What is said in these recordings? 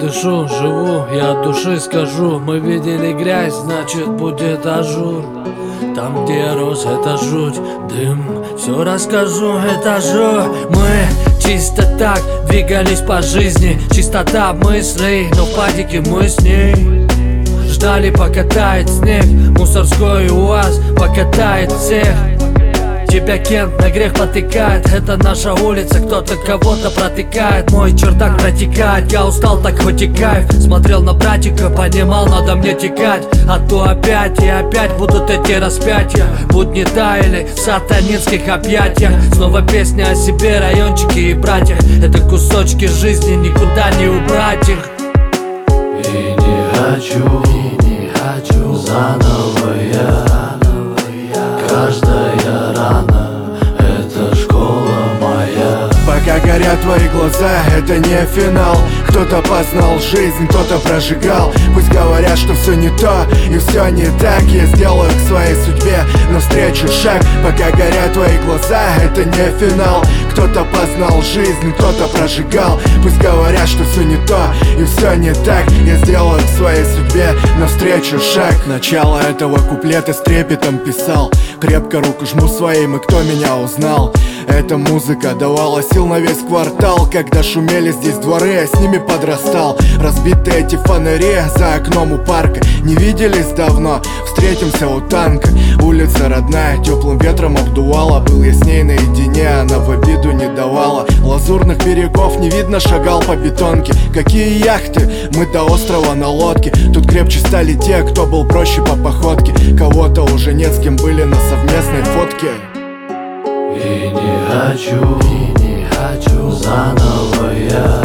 дышу, живу, я от души скажу. Мы видели грязь, значит будет ажур. Там, где я рос, это жуть, дым. Все расскажу, это же мы чисто так двигались по жизни. Чистота мыслей, но в падике мы с ней ждали, пока тает снег. Мусорской УАЗ покатает всех. Тебя Кент на грех потыкает. Это наша улица, кто-то кого-то протыкает. Мой чердак протекает, я устал, так хоть и кайф. Смотрел на братика, понимал, надо мне текать. А то опять и опять будут эти распятия. Будни таяли в сатанинских объятиях. Снова песня о себе, райончике и братьях. Это кусочки жизни, никуда не убрать их. И не хочу заново я. Каждая рана — это школа моя. Пока горят твои глаза, это не финал. Кто-то познал жизнь, кто-то прожигал. Пусть говорят, что все не то и все не так. Я сделаю к своей судьбе навстречу шаг. Пока горят твои глаза, это не финал. Кто-то познал жизнь, кто-то прожигал. Пусть говорят, что все не то и все не так. Я сделаю к своей судьбе навстречу шаг. Начало этого куплета с трепетом писал. Крепко руку жму своим, и кто меня узнал. Эта музыка давала сил на весь квартал. Когда шумели здесь дворы, я с ними подрастал. Разбитые эти фонари за окном у парка. Не виделись давно, встретимся у танка. Улица родная, теплым ветром обдувала. Был я с ней наедине, она в обиду не давала. Лазурных берегов не видно, шагал по бетонке. Какие яхты, мы до острова на лодке. Тут крепче стали те, кто был проще по походке. Кого-то уже нет, с кем были на совместной фотке. И не хочу заново я.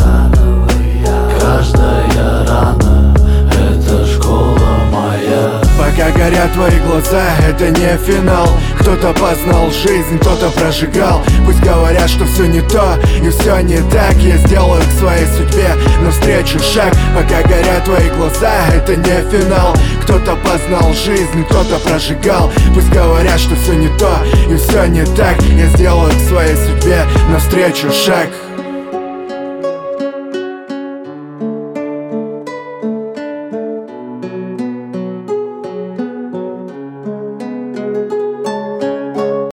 Каждая рана — это школа моя. Пока горят твои глаза, это не финал. Кто-то познал жизнь, кто-то прожигал. Пусть говорят, что все не то и все не так. Я сделаю к своей судьбе навстречу шаг. Пока горят твои глаза, это не финал. Кто-то познал жизнь, кто-то прожигал. Пусть говорят, что все не то и все не так. Я сделаю к своей судьбе навстречу шаг.